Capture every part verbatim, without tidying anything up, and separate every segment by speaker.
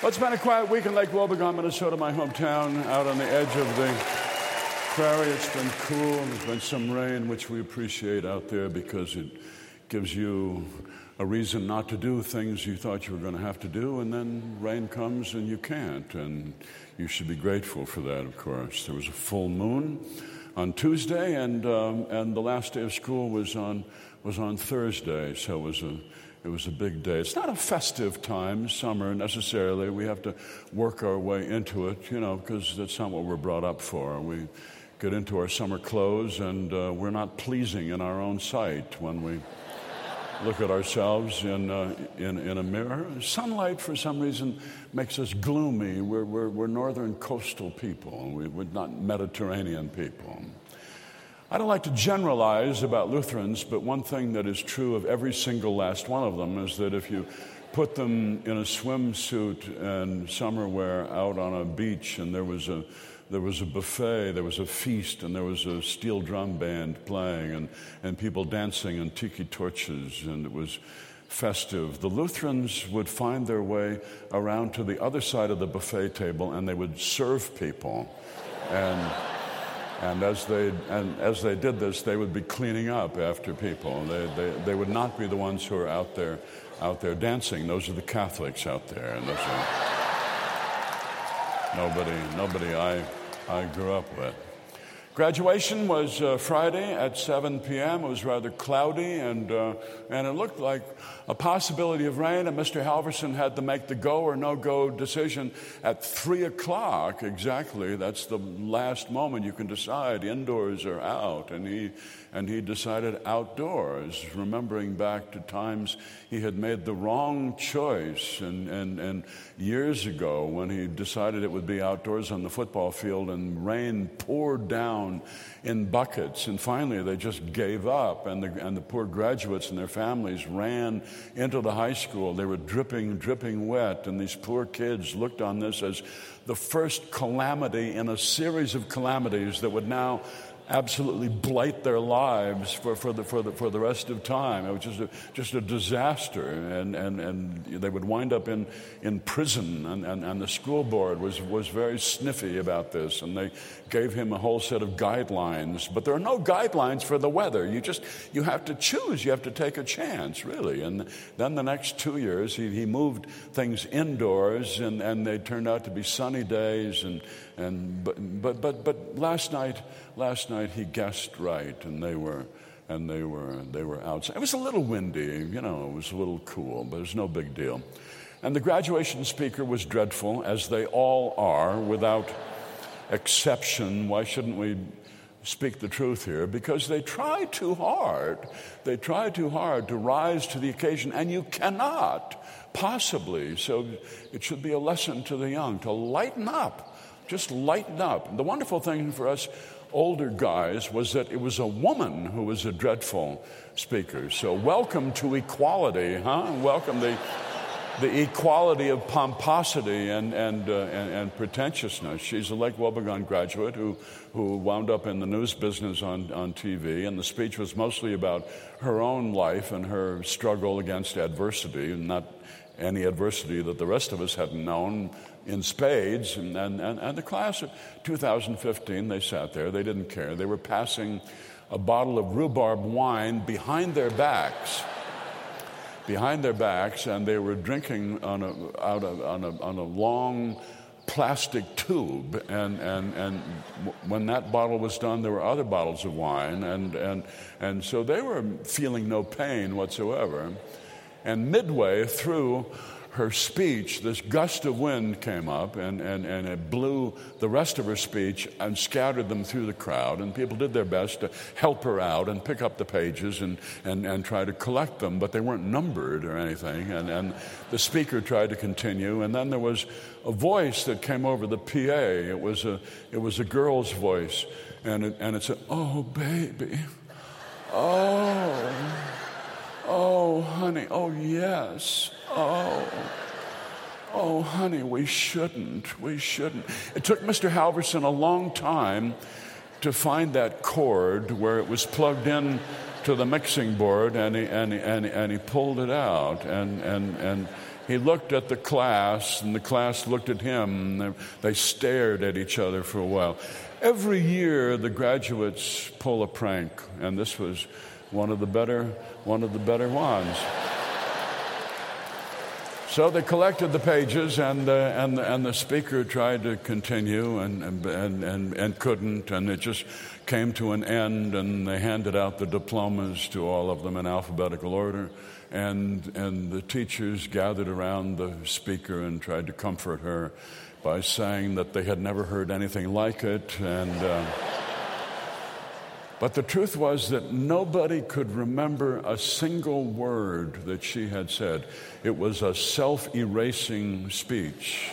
Speaker 1: Well, it's been a quiet week in Lake Wobegon, Minnesota, my hometown, out on the edge of the prairie. It's been cool. There's been some rain, which we appreciate out there because it gives you a reason not to do things you thought you were going to have to do, and then rain comes and you can't, and you should be grateful for that, of course. There was a full moon on Tuesday, and um, and the last day of school was on was on Thursday, so it was a It was a big day. It's not a festive time, summer necessarily. We have to work our way into it, you know, because that's not what we're brought up for. We get into our summer clothes, and uh, we're not pleasing in our own sight when we look at ourselves in, uh, in in a mirror. Sunlight, for some reason, makes us gloomy. We're we're, we're northern coastal people. We, we're not Mediterranean people. I don't like to generalize about Lutherans, but one thing that is true of every single last one of them is that if you put them in a swimsuit and summer wear out on a beach, and there was a there was a buffet, there was a feast, and there was a steel drum band playing, and, and people dancing and tiki torches, and it was festive, the Lutherans would find their way around to the other side of the buffet table, and they would serve people. And And as they and as they did this, they would be cleaning up after people. They they they would not be the ones who are out there out there dancing. Those are the Catholics out there, and those are nobody nobody I I grew up with. Graduation was uh, Friday at seven p.m. It was rather cloudy, and uh, and it looked like a possibility of rain. And Mister Halverson had to make the go or no go decision at three o'clock exactly. That's the last moment you can decide, indoors or out. And he and he decided outdoors, remembering back to times he had made the wrong choice, and and and years ago when he decided it would be outdoors on the football field, and rain poured down in buckets, and finally they just gave up, and the and the poor graduates and their families ran into the high school. They were dripping, dripping wet, and these poor kids looked on this as the first calamity in a series of calamities that would now absolutely blight their lives for, for the for the for the rest of time. It was just a just a disaster, and and, and they would wind up in, in prison, and, and, and the school board was, was very sniffy about this, and they gave him a whole set of guidelines. But there are no guidelines for the weather. You just you have to choose. You have to take a chance, really. And then the next two years, he, he moved things indoors, and, and they turned out to be sunny days. And and but but but but last night. Last night he guessed right, and they were, and they were, they were outside. It was a little windy, you know. It was a little cool, but it was no big deal. And the graduation speaker was dreadful, as they all are, without exception. Why shouldn't we speak the truth here? Because they try too hard. They try too hard to rise to the occasion, and you cannot possibly. So it should be a lesson to the young to lighten up. Just lighten up. The wonderful thing for us older guys was that it was a woman who was a dreadful speaker. So welcome to equality, huh? Welcome the the equality of pomposity and and, uh, and and pretentiousness. She's a Lake Wobegon graduate who who wound up in the news business on, on T V, and the speech was mostly about her own life and her struggle against adversity, and not any adversity that the rest of us hadn't known in spades. And, and, and the class of two thousand fifteen, they sat there. They didn't care. They were passing a bottle of rhubarb wine behind their backs, behind their backs, and they were drinking on a, out of, on a, on a long plastic tube. And, and, and when that bottle was done, there were other bottles of wine. And, and, and so they were feeling no pain whatsoever. And midway through her speech, this gust of wind came up, and, and, and it blew the rest of her speech and scattered them through the crowd. And people did their best to help her out and pick up the pages and, and, and try to collect them, but they weren't numbered or anything. And, and the speaker tried to continue, and then there was a voice that came over the P A. It was a it was a girl's voice, and it, and it said, "Oh, baby, oh." Oh, honey, oh, yes, oh, oh, honey, we shouldn't, we shouldn't. It took Mister Halverson a long time to find that cord where it was plugged in to the mixing board, and he, and he, and he, and he pulled it out, and, and, and he looked at the class, and the class looked at him. And they stared at each other for a while. Every year, the graduates pull a prank, and this was one of the better, one of the better ones. So they collected the pages, and uh, and and the speaker tried to continue, and and, and and couldn't, and it just came to an end. And they handed out the diplomas to all of them in alphabetical order, and and the teachers gathered around the speaker and tried to comfort her by saying that they had never heard anything like it, and. Uh, But the truth was that nobody could remember a single word that she had said. It was a self-erasing speech,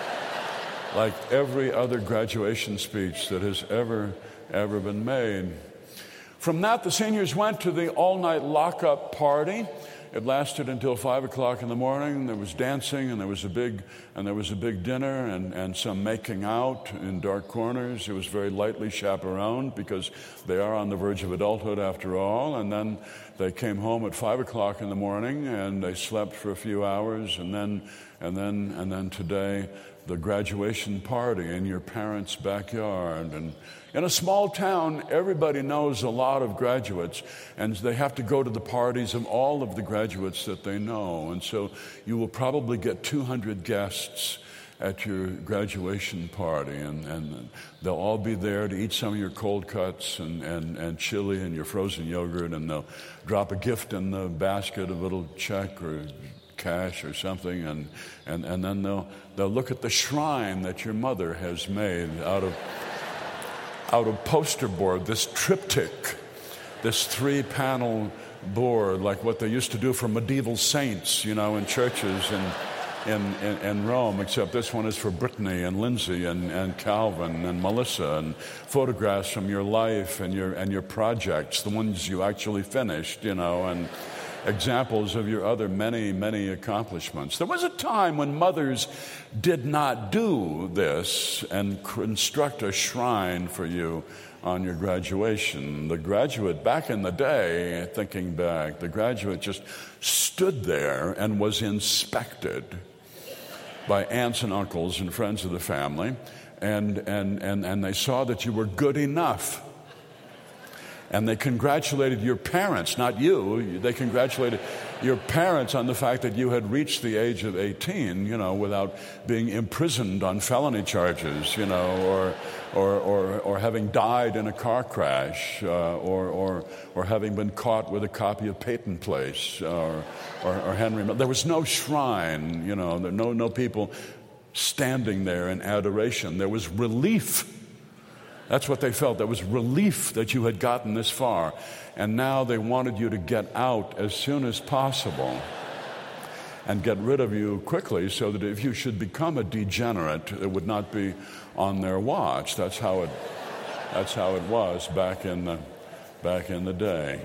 Speaker 1: like every other graduation speech that has ever, ever been made. From that, the seniors went to the all-night lock-up party. It lasted until five o'clock in the morning. There was dancing, and there was a big and there was a big dinner, and, and some making out in dark corners. It was very lightly chaperoned because they are on the verge of adulthood after all. And then they came home at five o'clock in the morning, and they slept for a few hours, and then and then and then today, the graduation party in your parents' backyard. And in a small town, everybody knows a lot of graduates, and they have to go to the parties of all of the graduates that they know. And so you will probably get two hundred guests at your graduation party, and, and they'll all be there to eat some of your cold cuts and, and, and chili and your frozen yogurt, and they'll drop a gift in the basket, a little check or cash or something, and, and, and then they'll they'll look at the shrine that your mother has made out of out of poster board, this triptych, this three-panel board, like what they used to do for medieval saints, you know, in churches in in, in, in Rome, except this one is for Brittany and Lindsay and, and Calvin and Melissa, and photographs from your life and your and your projects, the ones you actually finished, you know, and examples of your other many, many accomplishments. There was a time when mothers did not do this and construct a shrine for you on your graduation. The graduate, back in the day, thinking back, the graduate just stood there and was inspected by aunts and uncles and friends of the family, and and and, and they saw that you were good enough. And they congratulated your parents, not you. They congratulated your parents on the fact that you had reached the age of eighteen, you know, without being imprisoned on felony charges, you know, or or or, or having died in a car crash, uh, or or or having been caught with a copy of Peyton Place, or or, or Henry. There was no shrine, you know, there no no people standing there in adoration. There was relief. That's what they felt. There was relief that you had gotten this far. And now they wanted you to get out as soon as possible and get rid of you quickly, so that if you should become a degenerate, it would not be on their watch. That's how it, that's how it was back in the, back in the day.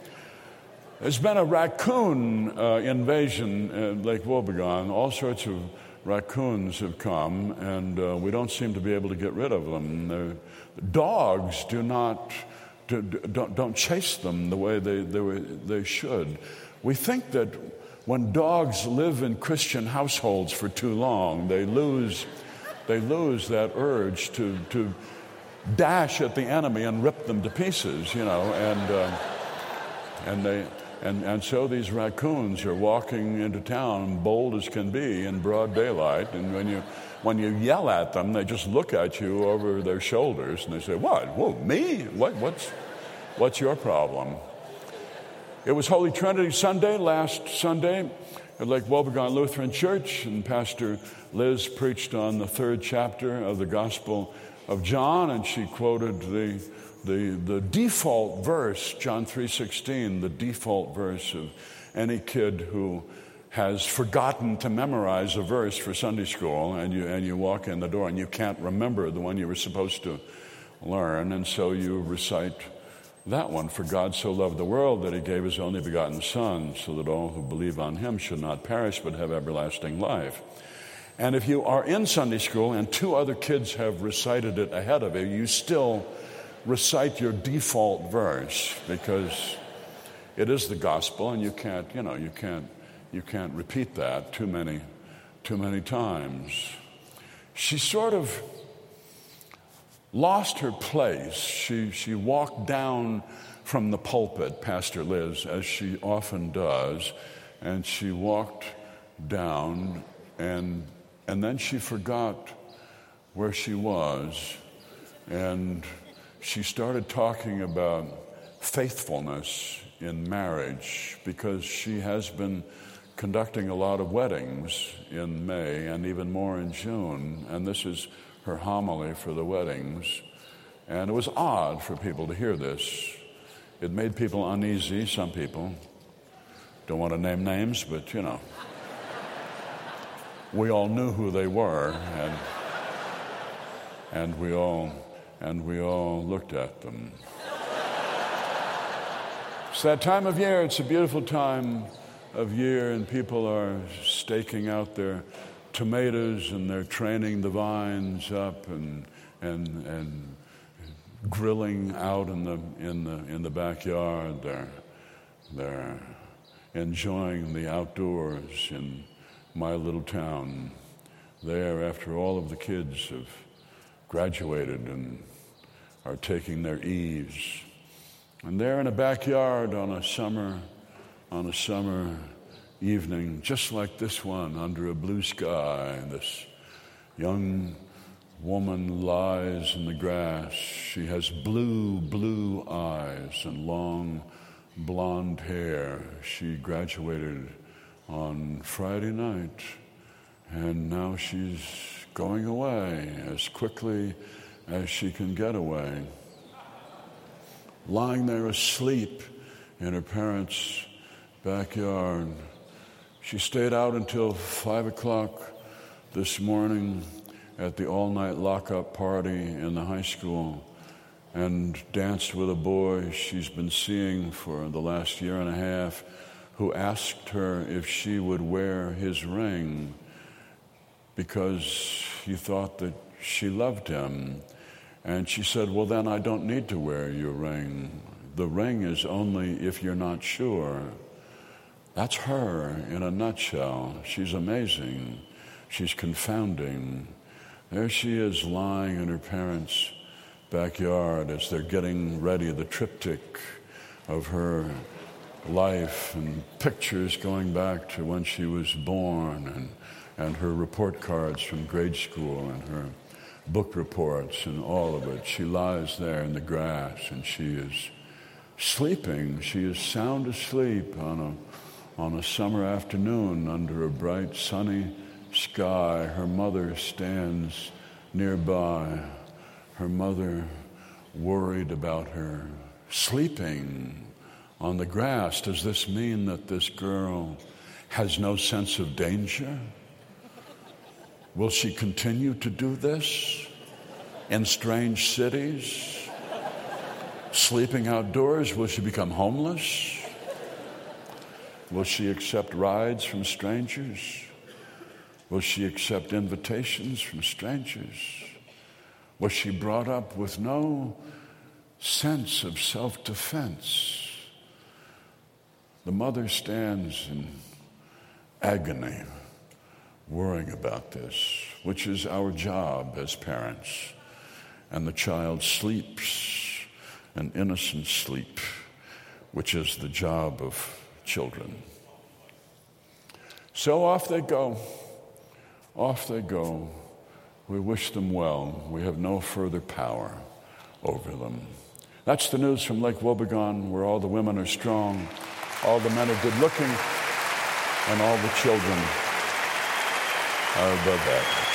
Speaker 1: There's been a raccoon uh, invasion at Lake Wobegon. All sorts of raccoons have come, and uh, we don't seem to be able to get rid of them. They're, dogs do not do, don't, don't chase them the way they, they they should. We think that when dogs live in Christian households for too long, they lose they lose that urge to to dash at the enemy and rip them to pieces, you know, and uh, and they. And and so these raccoons are walking into town bold as can be in broad daylight, and when you when you yell at them, they just look at you over their shoulders and they say, "What? Whoa, me? What? What's what's your problem?" It was Holy Trinity Sunday last Sunday at Lake Wobegon Lutheran Church, and Pastor Liz preached on the third chapter of the Gospel of John, and she quoted the The, the default verse, John three sixteen, the default verse of any kid who has forgotten to memorize a verse for Sunday school, and you and you walk in the door and you can't remember the one you were supposed to learn, and so you recite that one. For God so loved the world that he gave his only begotten Son, so that all who believe on him should not perish but have everlasting life. And if you are in Sunday school and two other kids have recited it ahead of you, you still recite your default verse, because it is the gospel, and you can't, you know, you can't, you can't repeat that too many, too many times. She sort of lost her place. She, she walked down from the pulpit, Pastor Liz, as she often does, and she walked down, and and then she forgot where she was, and she started talking about faithfulness in marriage, because she has been conducting a lot of weddings in May and even more in June, and this is her homily for the weddings. And it was odd for people to hear this. It made people uneasy, some people. Don't want to name names, but you know. We all knew who they were, and and we all and we all looked at them. It's that time of year. It's a beautiful time of year, and people are staking out their tomatoes, and they're training the vines up, and and and grilling out in the in the in the backyard. They're they're enjoying the outdoors in my little town there, after all of the kids have graduated and are taking their eaves. And there in a backyard on a summer on a summer evening, just like this one, under a blue sky, this young woman lies in the grass. She has blue, blue eyes and long blonde hair. She graduated on Friday night, and now she's going away as quickly as she can get away. Lying there asleep in her parents' backyard. She stayed out until five o'clock this morning at the all-night lockup party in the high school, and danced with a boy she's been seeing for the last year and a half, who asked her if she would wear his ring because he thought that she loved him. And she said, well, then I don't need to wear your ring. The ring is only if you're not sure. That's her in a nutshell. She's amazing. She's confounding. There she is, lying in her parents' backyard as they're getting ready, the triptych of her life, and pictures going back to when she was born, and, and her report cards from grade school, and her book reports, and all of it. She lies there in the grass, and she is sleeping. She is sound asleep on a, on a summer afternoon under a bright, sunny sky. Her mother stands nearby. Her mother worried about her, sleeping on the grass. Does this mean that this girl has no sense of danger? Will she continue to do this in strange cities? Sleeping outdoors? Will she become homeless? Will she accept rides from strangers? Will she accept invitations from strangers? Was she brought up with no sense of self-defense? The mother stands in agony, worrying about this, which is our job as parents. And the child sleeps an innocent sleep, which is the job of children. So off they go. Off they go. We wish them well. We have no further power over them. That's the news from Lake Wobegon, where all the women are strong, all the men are good-looking, and all the children are above that.